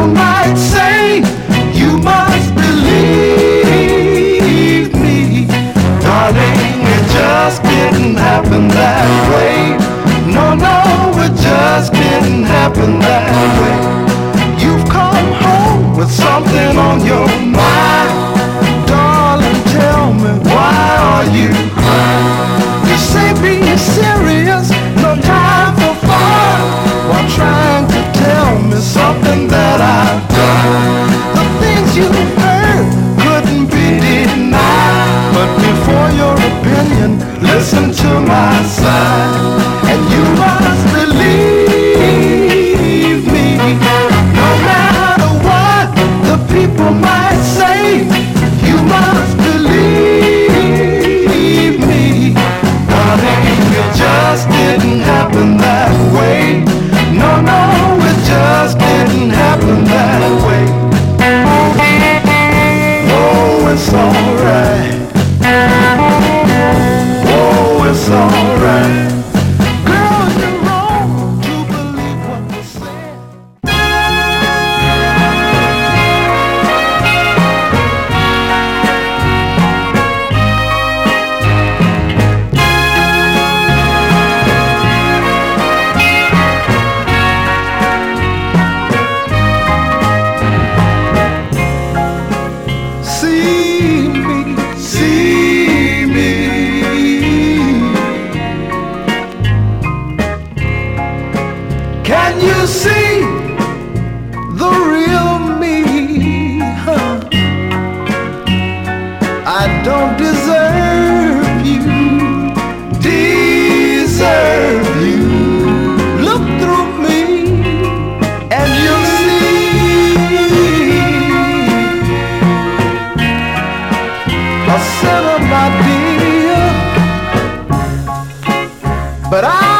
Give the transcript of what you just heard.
people might say, you must believe me. Darling, it just didn't happen that way. No, no, it just didn't happen that way. You've come home with something on your mind. Darling, tell me, why are you crying? You say be serious, no time for fun, while trying to tell me something that I've done. The things you heard couldn't be denied, but before your opinion, listen to my side. And you must believe me, no matter what the people might say. You must believe me, darling, it just didn't happen that way. No, no, it just didn't happen that way. Oh, it's alright. Oh, it's alright. Girl, you're wrong to believe what was said. See me. Can you see the real me? Huh? I don't deserve you, deserve you. Look through me and you'll see a sinner, my dear, but I